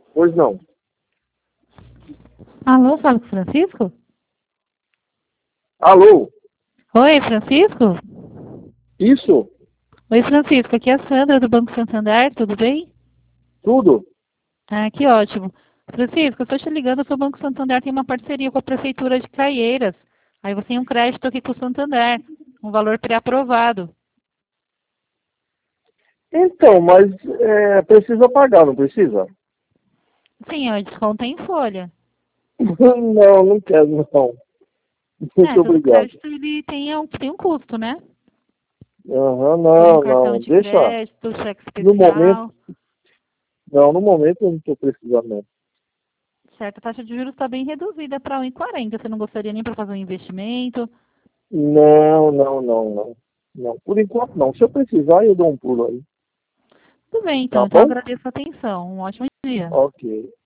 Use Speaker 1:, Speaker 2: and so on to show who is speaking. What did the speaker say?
Speaker 1: Pois não.
Speaker 2: Alô, fala com o Francisco?
Speaker 1: Alô?
Speaker 2: Oi, Francisco?
Speaker 1: Isso?
Speaker 2: Oi, Francisco, aqui é a Sandra do Banco Santander, tudo bem?
Speaker 1: Tudo?
Speaker 2: Ah, que ótimo. Francisco, eu estou te ligando porque o Banco Santander tem uma parceria com a Prefeitura de Caieiras. Aí você tem um crédito aqui com o Santander, um valor pré-aprovado.
Speaker 1: Então, mas precisa pagar, não precisa?
Speaker 2: Sim, ó, desconto em folha.
Speaker 1: Não, não quero, não. Muito
Speaker 2: Todo
Speaker 1: obrigado.
Speaker 2: crédito ele tem um custo, né?
Speaker 1: Aham,
Speaker 2: Como um
Speaker 1: não,
Speaker 2: cartão
Speaker 1: não.
Speaker 2: de
Speaker 1: Deixa.
Speaker 2: crédito, cheque
Speaker 1: No momento,
Speaker 2: especial.
Speaker 1: não, no momento eu não estou precisando, não.
Speaker 2: Certo, a taxa de juros está bem reduzida para 1,40. Você não gostaria nem para fazer um investimento?
Speaker 1: Não, não, não, não. Não, por enquanto não. Se eu precisar, eu dou um pulo aí.
Speaker 2: Tudo bem, então.
Speaker 1: Tá
Speaker 2: Então, eu
Speaker 1: bom?
Speaker 2: agradeço a atenção. Um ótimo dia.
Speaker 1: Ok.